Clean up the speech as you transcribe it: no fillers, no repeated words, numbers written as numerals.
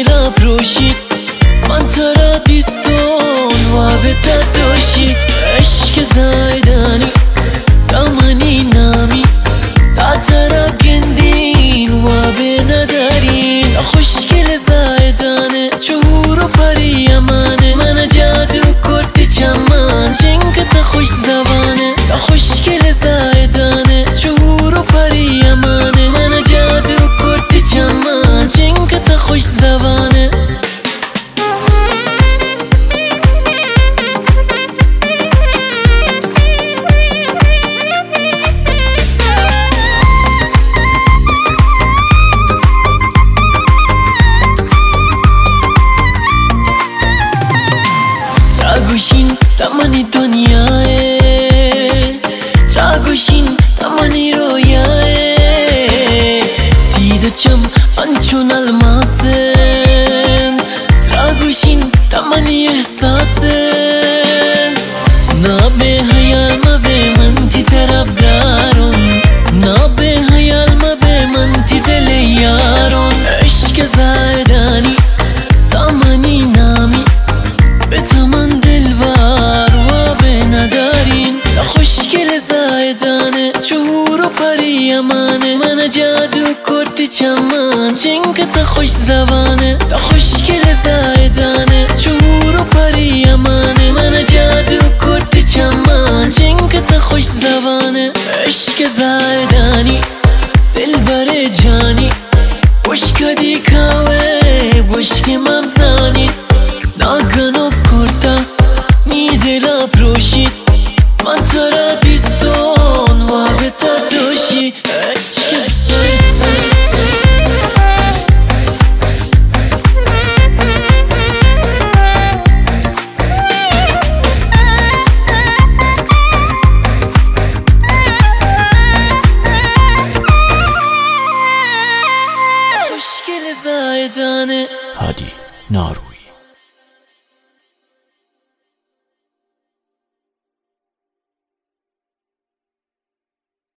لبروشی من تو را دوستون و بهتر دوشی عشق زایدانی دامنی نامی تا ترا گندین و به ندارین خوشگل زایدانه چهور و پری امانه من جادو کرد چمان چنگ تا خوش زبانه تا خوشگل زایدانه چهور و پری امانه من جادو کرد چمان چنگ تا خوش زبانه تراگوشین تمانی دنیاه تراگوشین تمانی رویاه دیده چم انچون الماسند تراگوشین تمانی احساسند نابه حیال ما به من تی طرف دارون نابه حیال ما به من تی دل یارون عشق زایدانی تمانی نامی به تو من دلبر و به ندارین تا خوشگل زایدانه چهور و پری امانه من جادو کرد چمان چنگ تا خوش زبانه تا خوشگل زایدانه چهور و پری امانه من جادو کرد چمان چنگ تا خوش زبانه عشق زایدانی دلبر جانی بشکدی کاوه بشک ممزانی ناگنو کرتا نی دلا پروشید من تو را دوستون و بهتر دوشی خوشگل زایدانه هادی نارو